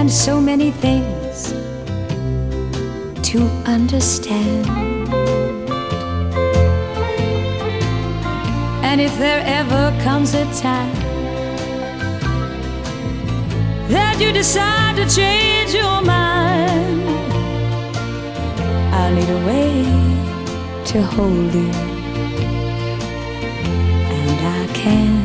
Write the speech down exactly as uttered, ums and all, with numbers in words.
and so many things to understand. And if there ever comes a time that you decide to change your mind, I'll need a way to hold you, and I can